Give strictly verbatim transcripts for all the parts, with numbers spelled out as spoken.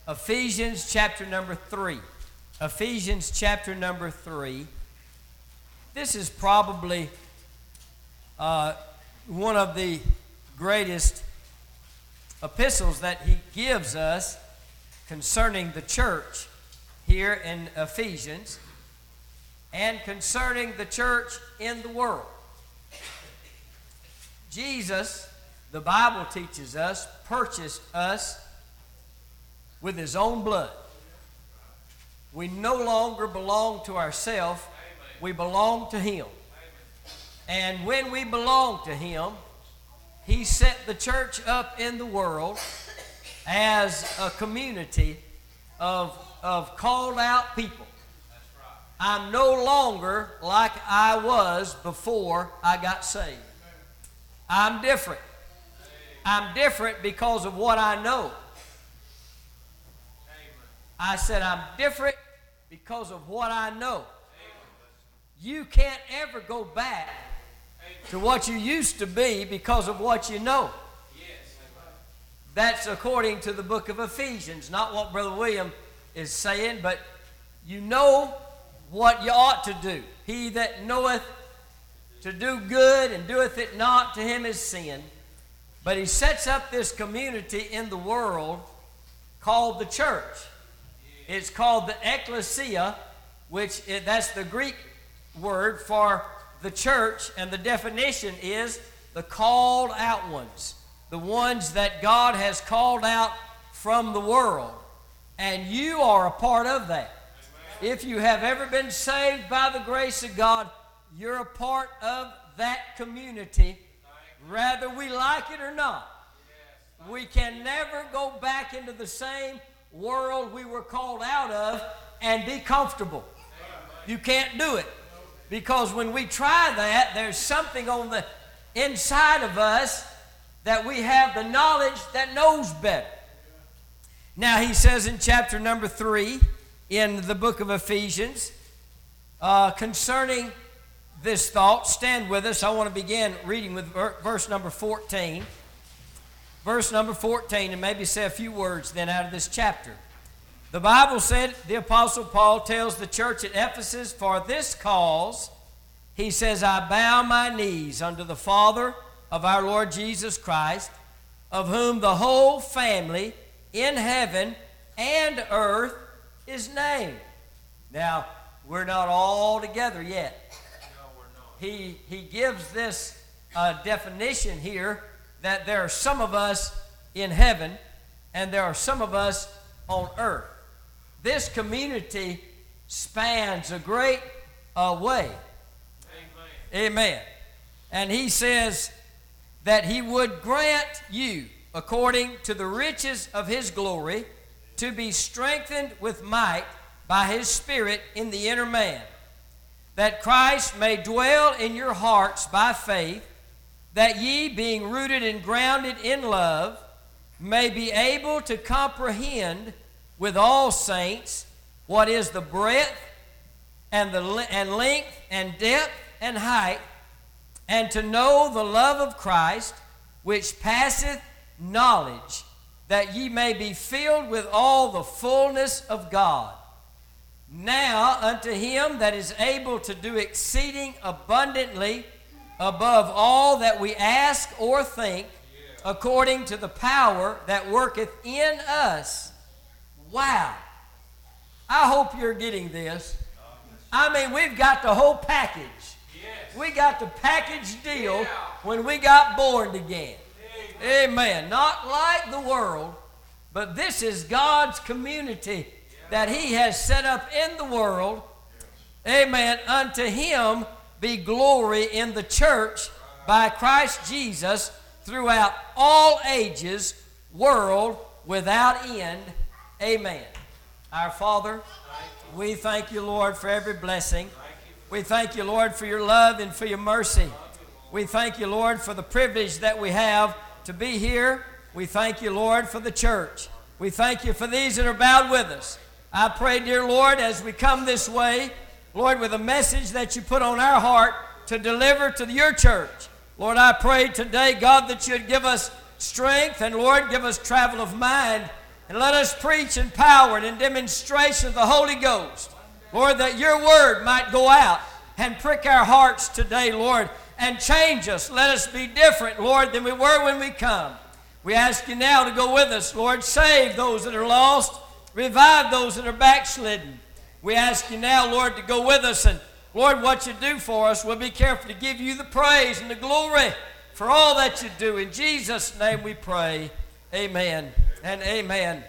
Ephesians chapter number three. Ephesians chapter number three. This is probably uh, one of the greatest epistles that he gives us concerning the church here in Ephesians and concerning the church in the world. Jesus, the Bible teaches us, purchased us with his own blood. We no longer belong to ourselves. We belong to him. And when we belong to him, he set the church up in the world as a community of, of called out people. I'm no longer like I was before I got saved. I'm different. I'm different because of what I know. I said I'm different because of what I know. You can't ever go back to what you used to be because of what you know. That's according to the book of Ephesians, not what Brother William is saying, but you know what you ought to do. He that knoweth to do good and doeth it not, to him is sin. But he sets up this community in the world called the church. It's called the ecclesia, which is, that's the Greek word for the church, and the definition is the called out ones, the ones that God has called out from the world. And you are a part of that. Amen. If you have ever been saved by the grace of God, you're a part of that community, whether we like it or not. We can never go back into the same world we were called out of and be comfortable. You can't do it. Because when we try that, there's something on the inside of us that we have the knowledge that knows better. Now he says in chapter number three in the book of Ephesians, uh, concerning this thought, stand with us. I want to begin reading with verse number fourteen. Verse number fourteen, and maybe say a few words then out of this chapter. The Bible said, the Apostle Paul tells the church at Ephesus, for this cause, he says, I bow my knees unto the Father of our Lord Jesus Christ, of whom the whole family in heaven and earth is named. Now, we're not all together yet. No, we're not. He, he gives this uh, definition here that there are some of us in heaven and there are some of us on earth. This community spans a great uh, way. Amen. Amen. And he says that he would grant you, according to the riches of his glory, to be strengthened with might by his Spirit in the inner man, that Christ may dwell in your hearts by faith, that ye, being rooted and grounded in love, may be able to comprehend with all saints what is the breadth and the and length and depth and height, and to know the love of Christ, which passeth knowledge, that ye may be filled with all the fullness of God. Now unto him that is able to do exceeding abundantly above all that we ask or think, according to the power that worketh in us. Wow. I hope you're getting this. I mean, we've got the whole package. We got the package deal when we got born again. Amen. Not like the world, but this is God's community that he has set up in the world. Amen. Unto him be glory in the church by Christ Jesus throughout all ages, world without end. Amen. Our Father, we thank you, Lord, for every blessing. We thank you, Lord, for your love and for your mercy. We thank you, Lord, for the privilege that we have to be here. We thank you, Lord, for the church. We thank you for these that are bowed with us. I pray, dear Lord, as we come this way, Lord, with a message that you put on our heart to deliver to your church. Lord, I pray today, God, that you'd give us strength and, Lord, give us travel of mind And let us preach in power and in demonstration of the Holy Ghost. Lord, that your word might go out and prick our hearts today, Lord, and change us. Let us be different, Lord, than we were when we come. We ask you now to go with us, Lord. Save those that are lost. Revive those that are backslidden. We ask you now, Lord, to go with us. And, Lord, what you do for us, we'll be careful to give you the praise and the glory for all that you do. In Jesus' name we pray. Amen and amen.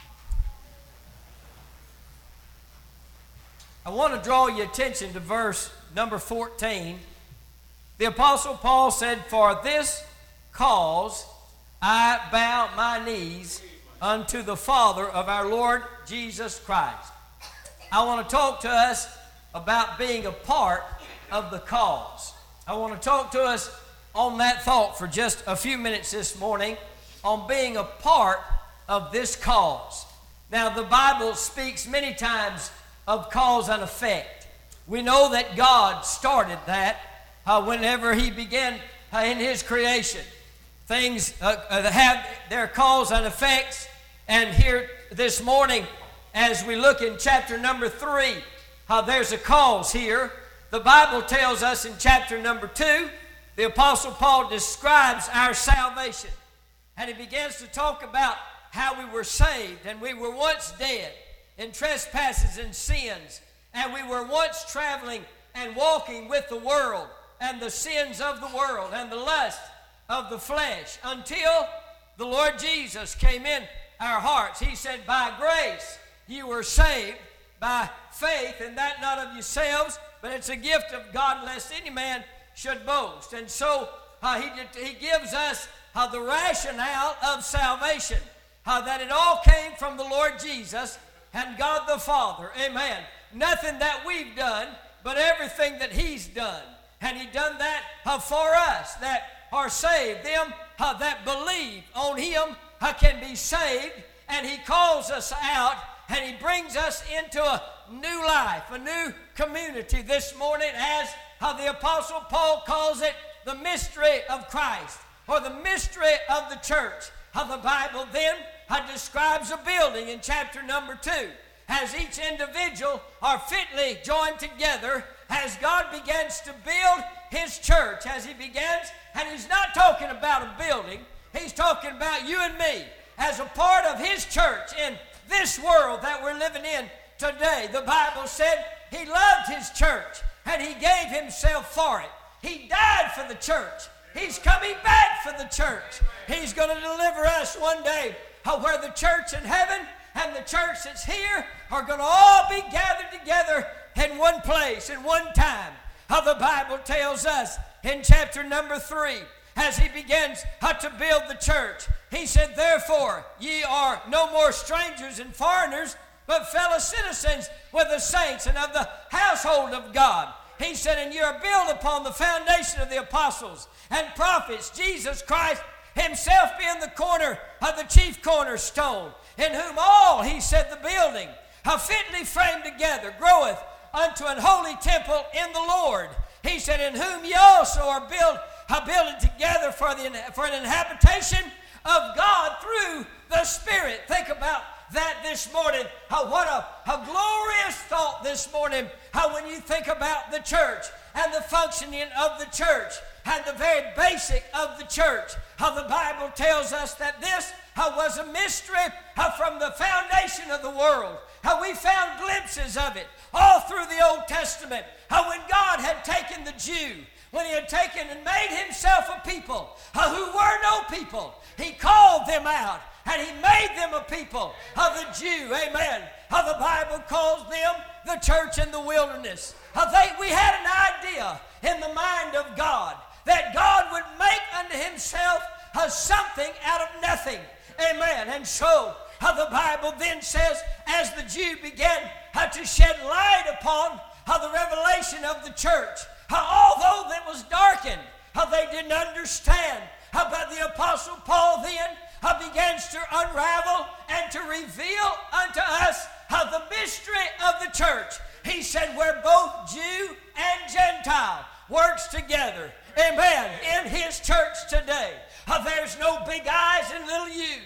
I want to draw your attention to verse number fourteen. The Apostle Paul said, "For this cause I bow my knees unto the Father of our Lord Jesus Christ." I want to talk to us about being a part of the cause. I want to talk to us on that thought for just a few minutes this morning, on being a part of this cause. Now, the Bible speaks many times of cause and effect. We know that God started that uh, whenever he began uh, in his creation. Things uh, uh, have their cause and effects. And here this morning, as we look in chapter number three, uh, there's a cause here. The Bible tells us in chapter number two, the Apostle Paul describes our salvation. And he begins to talk about how we were saved. And we were once dead in trespasses and sins. And we were once traveling and walking with the world and the sins of the world and the lust of the flesh, until the Lord Jesus came in our hearts. He said, "By grace you were saved by faith, and that not of yourselves, but it's a gift of God, lest any man should boast." And so uh, he, did, he gives us uh, the rationale of salvation, uh, that it all came from the Lord Jesus and God the Father. Amen. Nothing that we've done, but everything that he's done. And he done that uh, for us that are saved. Them uh, that believe on him uh, can be saved. And he calls us out and he brings us into a new life, a new community this morning, as uh, the Apostle Paul calls it, the mystery of Christ, or the mystery of the church. Uh, the Bible then uh, describes a building in chapter number two, as each individual are fitly joined together, as God begins to build his church, as he begins, and he's not talking about a building, he's talking about you and me as a part of his church in this world that we're living in today. The Bible said he loved his church and he gave himself for it. He died for the church. He's coming back for the church. He's going to deliver us one day, where the church in heaven and the church that's here are going to all be gathered together in one place, in one time. How the Bible tells us in chapter number three, as he begins how to build the church, he said, "Therefore ye are no more strangers and foreigners, but fellow citizens with the saints and of the household of God." He said, "And you are built upon the foundation of the apostles and prophets, Jesus Christ himself being the corner of the chief cornerstone, in whom all," he said, "the building, how fitly framed together, groweth unto an holy temple in the Lord." He said, "In whom ye also are built, are builded together for, the, for an habitation of God through the Spirit." Think about that this morning. How, what a, a glorious thought this morning. How when you think about the church and the functioning of the church and the very basic of the church, how the Bible tells us that this how was a mystery how from the foundation of the world. How we found glimpses of it all through the Old Testament. How when God had taken the Jew, when he had taken and made himself a people uh, who were no people, he called them out and he made them a people of the Jew. Amen. How the Bible calls them the church in the wilderness. How they, we had an idea in the mind of God that God would make unto himself uh, something out of nothing. Amen. And so how the Bible then says, as the Jew began how to shed light upon how the revelation of the church, how although that was darkened, how they didn't understand, how but the Apostle Paul then how begins to unravel and to reveal unto us how the mystery of the church. He said, where both Jew and Gentile works together. Amen. In his church today, how there's no big I's and little U's.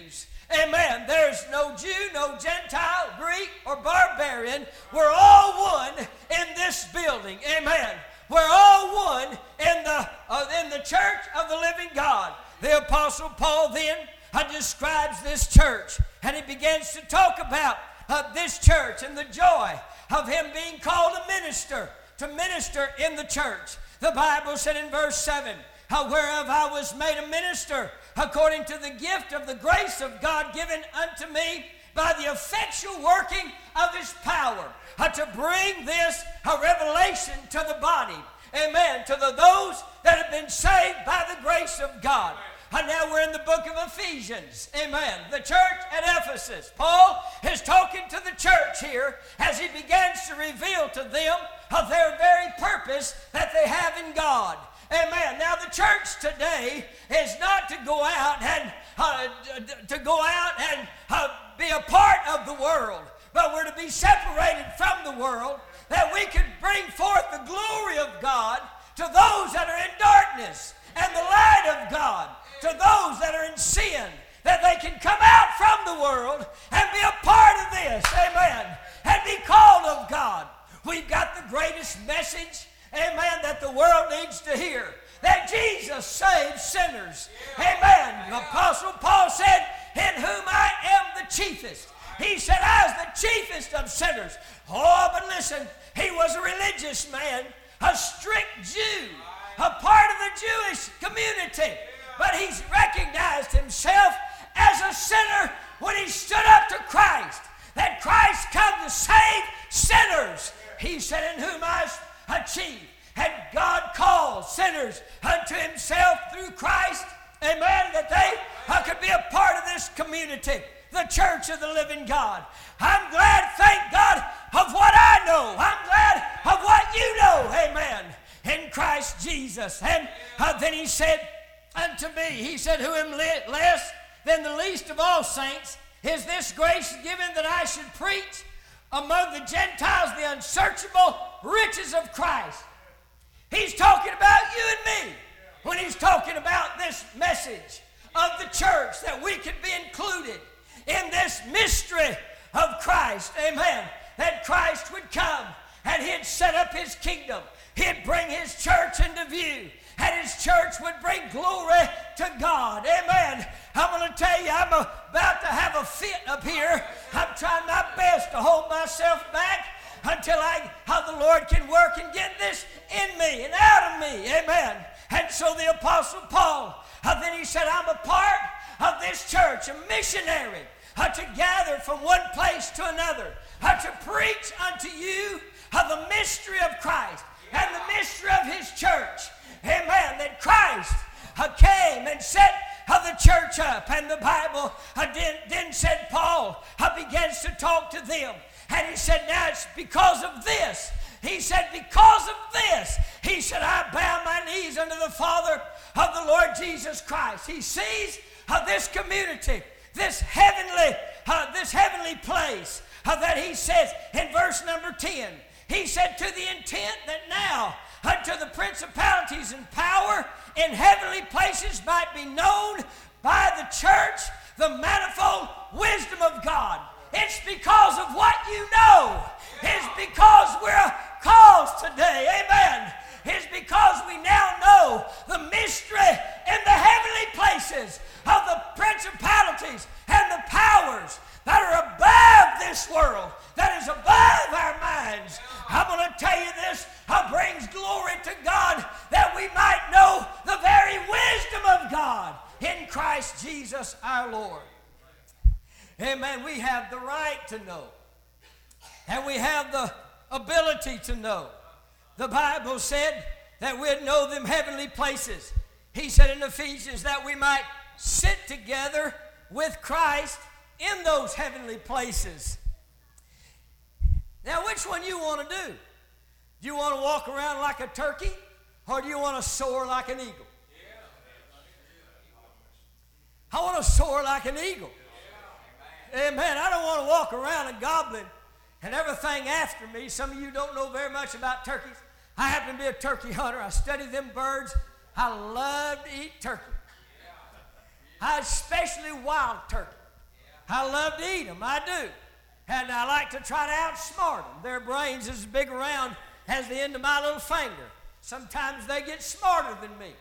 Amen. There's no Jew, no Gentile, Greek, or barbarian. We're all one in this building. Amen. We're all one in the, uh, in the church of the living God. The Apostle Paul then uh, describes this church, and he begins to talk about uh, this church and the joy of him being called a minister, to minister in the church. The Bible said in verse seven, uh, whereof I was made a minister according to the gift of the grace of God given unto me by the effectual working of his power, uh, to bring this a revelation to the body. Amen. To the, those that have been saved by the grace of God. And now we're in the book of Ephesians. Amen. The church at Ephesus. Paul is talking to the church here as he begins to reveal to them of their very purpose that they have in God. Amen. Now the church today is not to go out and uh, to go out and uh, be a part of the world, but we're to be separated from the world, that we can bring forth the glory of God to those that are in darkness, and the light of God to those that are in sin, that they can come out from the world and be a part of this, amen, and be called of God. We've got the greatest message, amen, that the world needs to hear, that Jesus saves sinners, amen. The Apostle Paul said, in whom I am the chiefest. He said, I was the chiefest of sinners. Oh, but listen, he was a religious man, a strict Jew, a part of the Jewish community. But he recognized himself as a sinner when he stood up to Christ, that Christ come to save sinners. He said, in whom I achieved. And God called sinners unto himself through Christ, amen, that they uh, could be a part of this community, the church of the living God. I'm glad, thank God, of what I know. I'm glad of what you know, amen, in Christ Jesus. And uh, then he said unto me, he said, who am less than the least of all saints, is this grace given that I should preach among the Gentiles the unsearchable riches of Christ. He's talking about you and me when he's talking about this message of the church, that we could be included in this mystery of Christ, amen, that Christ would come and he'd set up his kingdom. He'd bring his church into view, and his church would bring glory to God. Amen. I'm going to tell you, I'm about to have a fit up here. I'm trying my best to hold myself back until I, how the Lord can work and get this in me and out of me. Amen. And so the Apostle Paul, uh, then he said, I'm a part of this church, a missionary, uh, to gather from one place to another, uh, to preach unto you of the mystery of Christ and the mystery of his church. Amen. That Christ uh, came and set uh, the church up. And the Bible uh, then, then said, Paul uh, begins to talk to them. And he said, now it's because of this. He said, because of this. He said, I bow my knees unto the Father of the Lord Jesus Christ. He sees uh, this community, this heavenly, uh, this heavenly place uh, that he says in verse number ten. He said, to the intent that now unto the principalities and power in heavenly places might be known by the church the manifold wisdom of God. It's because of what you know. It's because we're called today. Amen. It's because we now know the mystery in the heavenly places of the principalities and the powers that are above this world, that is above our minds. I'm going to tell you this, it brings glory to God that we might know the very wisdom of God in Christ Jesus our Lord. Amen. We have the right to know, and we have the ability to know. The Bible said that we'd know them heavenly places. He said in Ephesians that we might sit together with Christ in those heavenly places. Now, which one you want to do? Do you want to walk around like a turkey, or do you want to soar like an eagle? I want to soar like an eagle. Amen. I don't want to walk around a goblin and everything after me. Some of you don't know very much about turkeys. I happen to be a turkey hunter. I study them birds. I love to eat turkey. I especially wild turkey. I love to eat them. I do. And I like to try to outsmart them. Their brains is as big around as the end of my little finger. Sometimes they get smarter than me.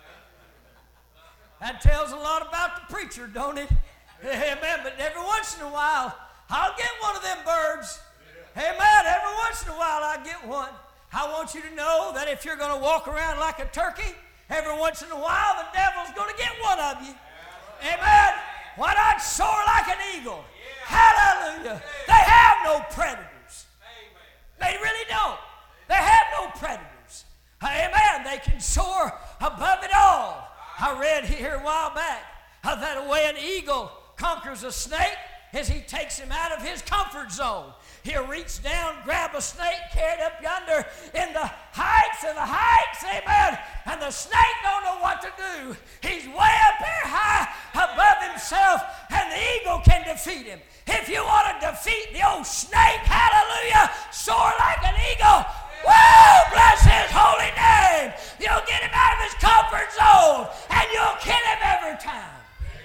That tells a lot about the preacher, don't it? Amen. But every once in a while, I'll get one of them birds. Amen. Every once in a while, I get one. I want you to know that if you're going to walk around like a turkey, every once in a while, the devil's going to get one of you. Amen. Why not soar like an eagle? Hallelujah. They have no predators. They really don't. They have no predators. Amen. They can soar above it all. I read here a while back how that way an eagle conquers a snake is he takes him out of his comfort zone. He'll reach down, grab a snake, carry it up yonder in the heights of the heights, amen. And the snake don't know what to do. He's way up there high above himself, and the eagle can defeat him. If you want to defeat the old snake, hallelujah, soar like an eagle. Woo! Bless his holy name. You'll get him out of his comfort zone, and you'll kill him every time.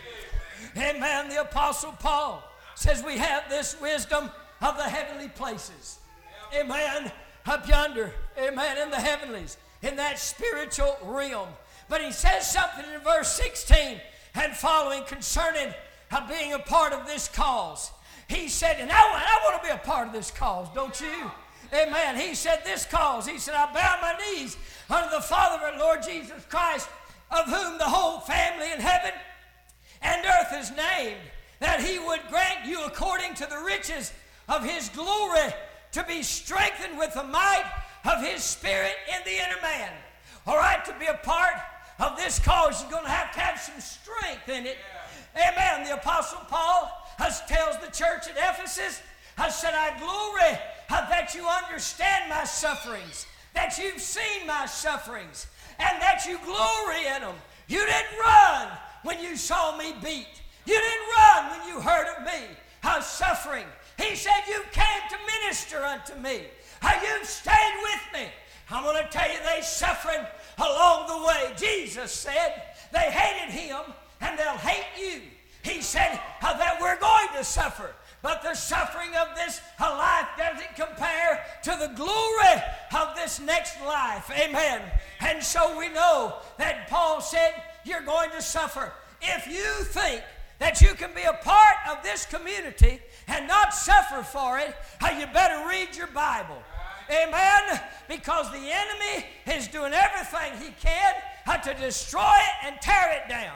Amen. The Apostle Paul says we have this wisdom of the heavenly places. Amen. Up yonder. Amen. In the heavenlies. In that spiritual realm. But he says something in verse sixteen and following concerning uh, being a part of this cause. He said, and I, I want to be a part of this cause, don't you? Amen. He said this cause. He said, I bow my knees unto the Father of our Lord Jesus Christ, of whom the whole family in heaven and earth is named, that he would grant you according to the riches of his glory to be strengthened with the might of his Spirit in the inner man. All right, to be a part of this cause, you're going to have to have some strength in it. Yeah. Amen. The Apostle Paul has tells the church at Ephesus, I said, I glory that you understand my sufferings, that you've seen my sufferings, and that you glory in them. You didn't run when you saw me beat. You didn't run when you heard of me. I was suffering. He said, you came to minister unto me. How you've stayed with me. I'm going to tell you, they suffering along the way. Jesus said they hated him and they'll hate you. He said uh, that we're going to suffer. But the suffering of this uh, life doesn't compare to the glory of this next life. Amen. And so we know that Paul said, you're going to suffer. If you think that you can be a part of this community and not suffer for it, you better read your Bible. Amen? Because the enemy is doing everything he can to destroy it and tear it down.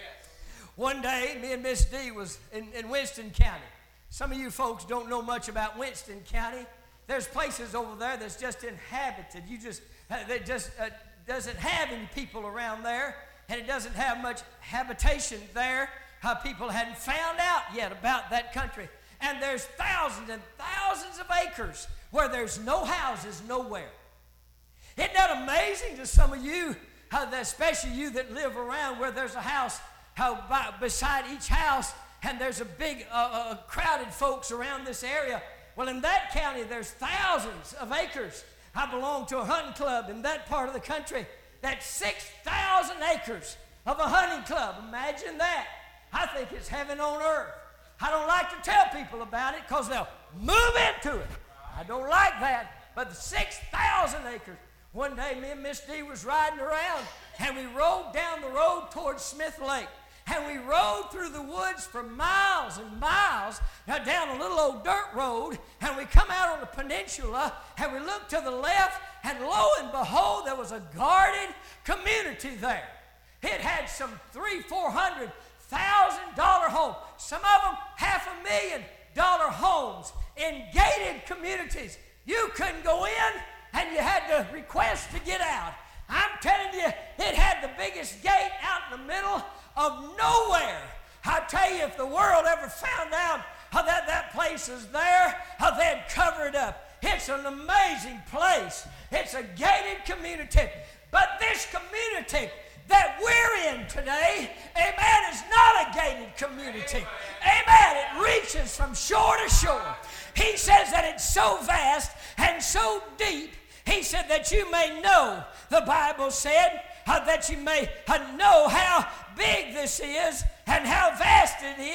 One day, me and Miss D was in, in Winston County. Some of you folks don't know much about Winston County. There's places over there that's just inhabited. You just, that just uh, doesn't have any people around there, and it doesn't have much habitation there. How people hadn't found out yet about that country. And there's thousands and thousands of acres where there's no houses nowhere. Isn't that amazing to some of you, how that, especially you that live around where there's a house how by, beside each house, and there's a big uh, uh, crowded folks around this area. Well, in that county, there's thousands of acres. I belong to a hunting club in that part of the country. That's six thousand acres of a hunting club. Imagine that. I think it's heaven on earth. I don't like to tell people about it because they'll move into it. I don't like that. But the six thousand acres. One day, me and Miss D was riding around, and we rode down the road towards Smith Lake. And we rode through the woods for miles and miles down a little old dirt road. And we come out on the peninsula, and we looked to the left, and lo and behold, there was a guarded community there. It had some three, four hundred thousand dollar homes. Some of them half a million dollar homes in gated communities. You couldn't go in, and you had to request to get out. I'm telling you, it had the biggest gate out in the middle of nowhere. I tell you, if the world ever found out how that that place is there, how they'd cover it up. It's an amazing place. It's a gated community. But this community that we're in today, amen, is not a gated community. Amen. It reaches from shore to shore. He says that it's so vast and so deep. He said that you may know, the Bible said, uh, that you may uh, know how big this is and how vast it is.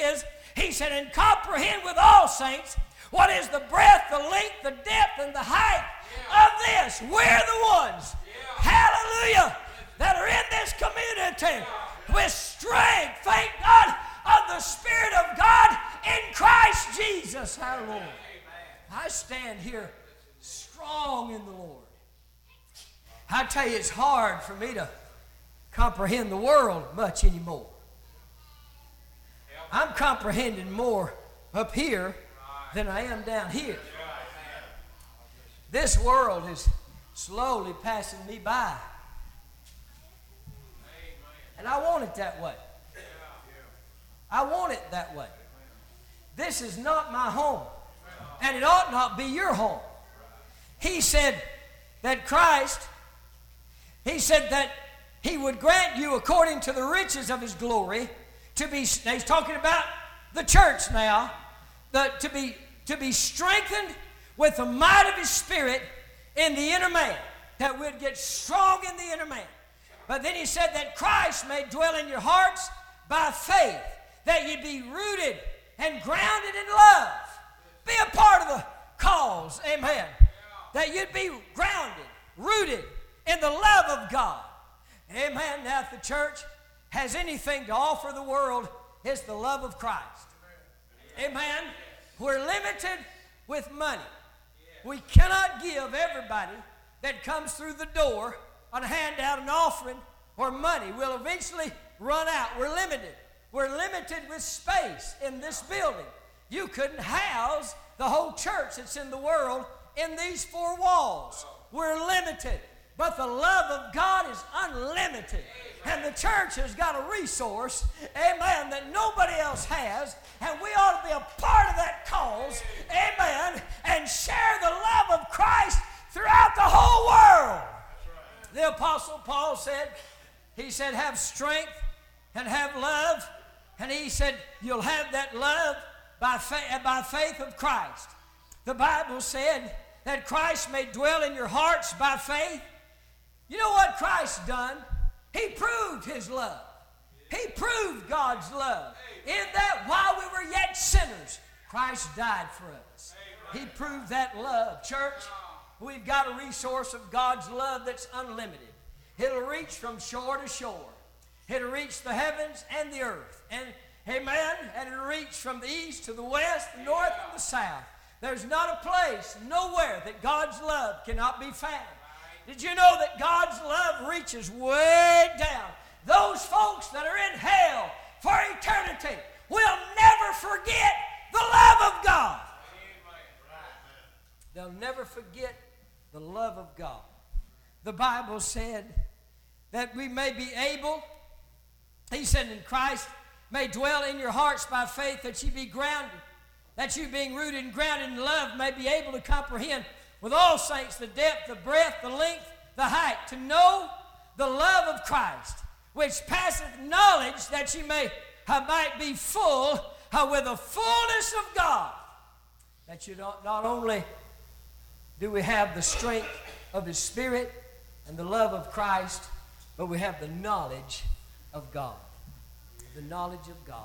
He said, and comprehend with all saints what is the breadth, the length, the depth, and the height of this. We're the ones, hallelujah, that are in this community with strength, thank God, of the Spirit of God in Christ Jesus our Lord. I stand here strong in the Lord. I tell you, it's hard for me to comprehend the world much anymore. I'm comprehending more up here than I am down here. This world is slowly passing me by. And I want it that way. I want it that way. This is not my home. And it ought not be your home. He said that Christ, he said that he would grant you according to the riches of his glory to be, now he's talking about the church now, the, to be to be strengthened with the might of his Spirit in the inner man, that we'd get strong in the inner man. But then he said that Christ may dwell in your hearts by faith, that you be rooted and grounded in love. Be a part of the cause, amen. That you'd be grounded, rooted in the love of God. Amen. Now, if the church has anything to offer the world, it's the love of Christ. Amen. We're limited with money. We cannot give everybody that comes through the door a handout, an offering, or money. We'll eventually run out. We're limited. We're limited with space in this building. You couldn't house the whole church that's in the world in these four walls. We're limited. But the love of God is unlimited. And the church has got a resource, amen, that nobody else has. And we ought to be a part of that cause, amen, and share the love of Christ throughout the whole world. The Apostle Paul said, he said, have strength and have love. And he said, you'll have that love by faith, by faith of Christ. The Bible said that Christ may dwell in your hearts by faith. You know what Christ done? He proved his love. He proved God's love. In that while we were yet sinners, Christ died for us. He proved that love. Church, we've got a resource of God's love that's unlimited. It'll reach from shore to shore. It'll reach the heavens and the earth. And amen, and it'll reach from the east to the west, the north and the south. There's not a place, nowhere, that God's love cannot be found. Did you know that God's love reaches way down? Those folks that are in hell for eternity will never forget the love of God. They'll never forget the love of God. The Bible said that we may be able, he said, in Christ may dwell in your hearts by faith, that you be grounded, that you being rooted and grounded in love may be able to comprehend with all saints the depth, the breadth, the length, the height, to know the love of Christ, which passeth knowledge, that you may uh, might be full uh, with the fullness of God. That you not, not only do we have the strength of his Spirit and the love of Christ, but we have the knowledge of God. The knowledge of God.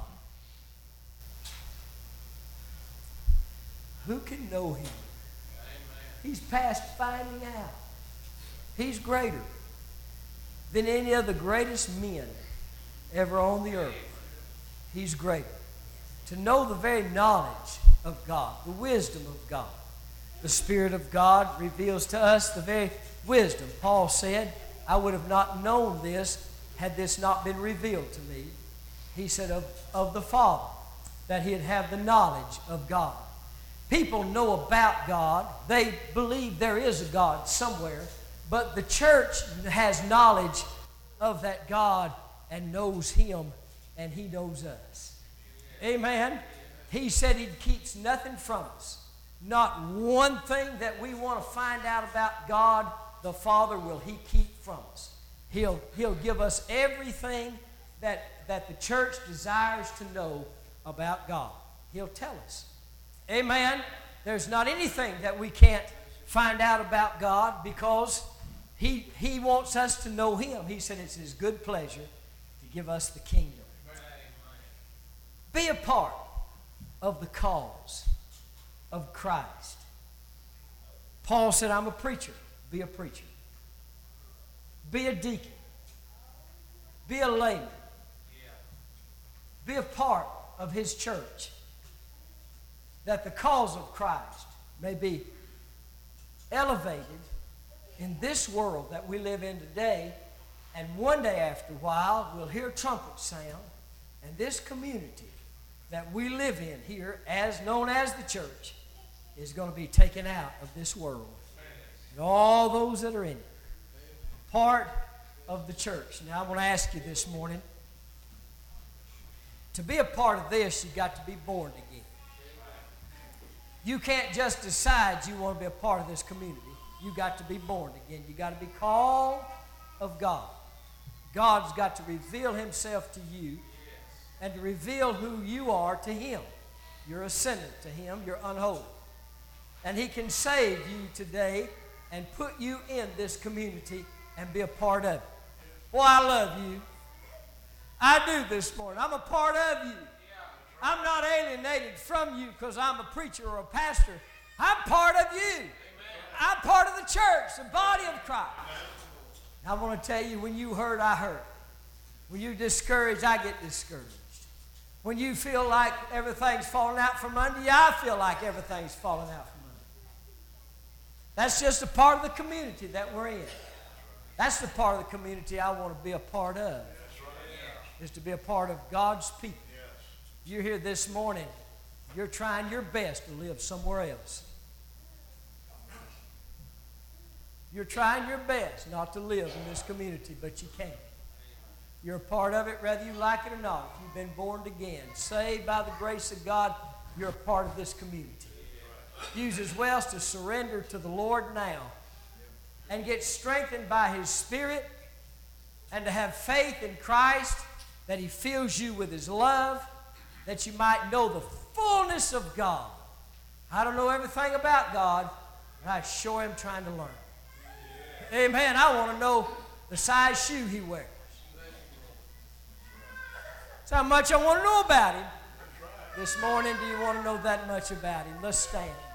Who can know him? He's past finding out. He's greater than any of the greatest men ever on the earth. He's greater. To know the very knowledge of God, the wisdom of God. The Spirit of God reveals to us the very wisdom. Paul said, I would have not known this had this not been revealed to me. He said of, of the Father, that he'd have the knowledge of God. People know about God. They believe there is a God somewhere. But the church has knowledge of that God and knows him, and he knows us. Amen. He said he keeps nothing from us. Not one thing that we want to find out about God the Father will he keep from us. He'll, he'll give us everything that, that the church desires to know about God. He'll tell us. Amen. There's not anything that we can't find out about God, because he, he wants us to know him. He said it's his good pleasure to give us the kingdom. Be a part of the cause of Christ. Paul said, I'm a preacher. Be a preacher. Be a deacon. Be a layman. Be a part of his church, that the cause of Christ may be elevated in this world that we live in today. And one day after a while, we'll hear trumpets sound, and this community that we live in here, as known as the church, is going to be taken out of this world. And all those that are in it, part of the church. Now, I want to ask you this morning, to be a part of this, you've got to be born again. You can't just decide you want to be a part of this community. You've got to be born again. You've got to be called of God. God's got to reveal himself to you and to reveal who you are to him. You're a sinner to him. You're unholy. And he can save you today and put you in this community and be a part of it. Boy, I love you. I do this morning. I'm a part of you. I'm not alienated from you because I'm a preacher or a pastor. I'm part of you. I'm part of the church, the body of Christ. I want to tell you, when you hurt, I hurt. When you're discouraged, I get discouraged. When you feel like everything's falling out from under you, I feel like everything's falling out from under you. That's just a part of the community that we're in. That's the part of the community I want to be a part of, is to be a part of God's people. You're here this morning, you're trying your best to live somewhere else. You're trying your best not to live in this community, but you can't. You're a part of it whether you like it or not. If you've been born again, saved by the grace of God, you're a part of this community. Use as well as to surrender to the Lord now and get strengthened by his Spirit, and to have faith in Christ, that he fills you with his love, that you might know the fullness of God. I don't know everything about God, but I sure am trying to learn. Amen. I want to know the size shoe he wears. That's how much I want to know about him. This morning, do you want to know that much about him? Let's stand.